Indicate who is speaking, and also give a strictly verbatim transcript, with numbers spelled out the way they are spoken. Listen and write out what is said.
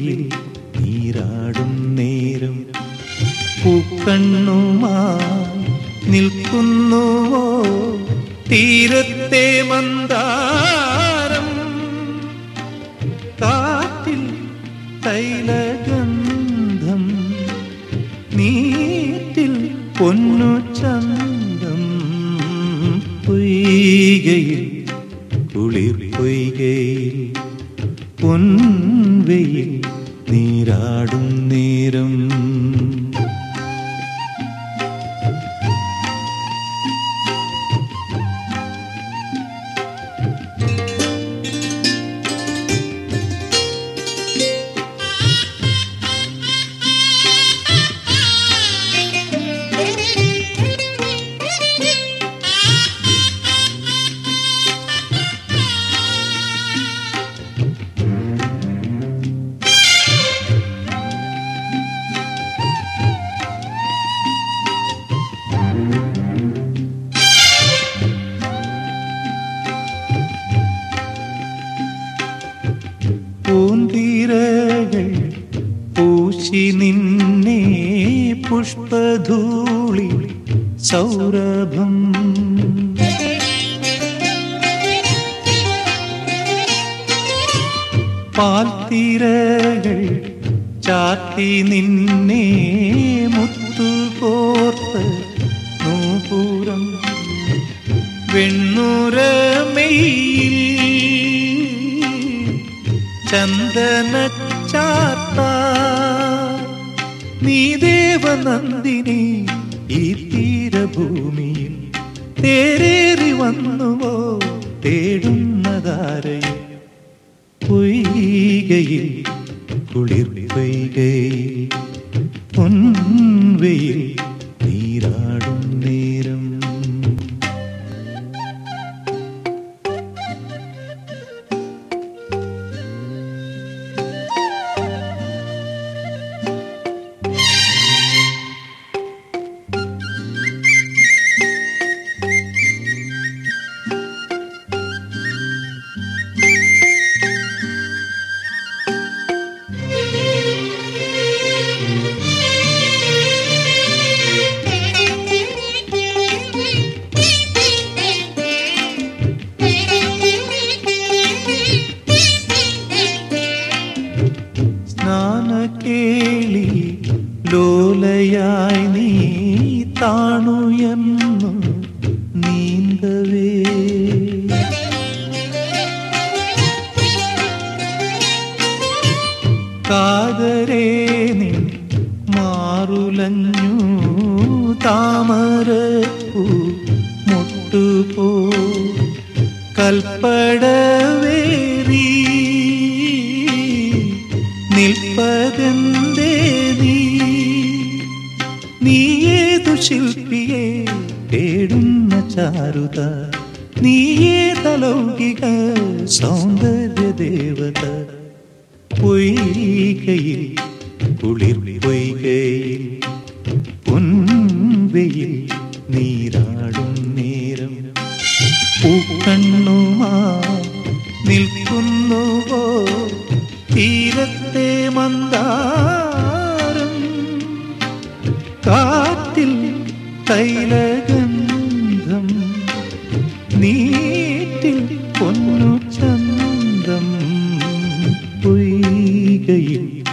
Speaker 1: വെയിൽ നീരാടും നേരം പൂക്കണ്ണുമായി നിൽക്കുന്നുവോ തീരത്തെ മന്ദാരം. കാറ്റിൽ തൈലഗന്ധം, നീറ്റിൽ പൊന്നു ചന്തം. പൊയ്കയിൽ കുളിർ പൊയ്കയിൽ പൊൻവെയിൽ നീരാടും നേരം. പൂന്തിരകൾ പൂശി നിന്നെ പുഷ്പധൂളി സൗരഭം. പാൽത്തിരകൾ ചാത്തി നിന്നെ മുത്തുകോർത്ത് നൂപുരം. വെണ്ണുരമയിൽ ചന്ദനച്ചാർത്ത നീ ദേവനന്ദിനി ഈ തീരഭൂമിയിൽ തേരേറി വന്നുവോ തേടുന്നതാരയിൽ. പൊയ്കയിൽ കുളിർ പൊയ്കയിൽ പൊൻവെയിൽ നീരാടും നേരം. കേളി ലോലയായി നീ താണുയർന്നു നീന്തവേ. കാതരേ നീ മാറുലഞ്ഞു താമരപ്പൂ മുട്ടുപോ കൽപ്പടവേറി നിൽപ്പതെന്തേ നീ. നീയേതു ശില്പിയെ തേടുന്ന ചാരുത, നീയേതലൗകിക സൗന്ദര്യ ദേവത. പൊയ്കയിൽ കുളിർ പൊയ്കയിൽ പൊൻവെയിൽ നീരാടും നേരം. പൂക്കണ്ണുമായി നിൽക്കുന്നുവോ തീരത്തെ മന്ദാരം. കാറ്റിൽ തൈലഗന്ധം, നീറ്റിൽ പൊന്നു ചന്തം. പൊയ്കയിൽ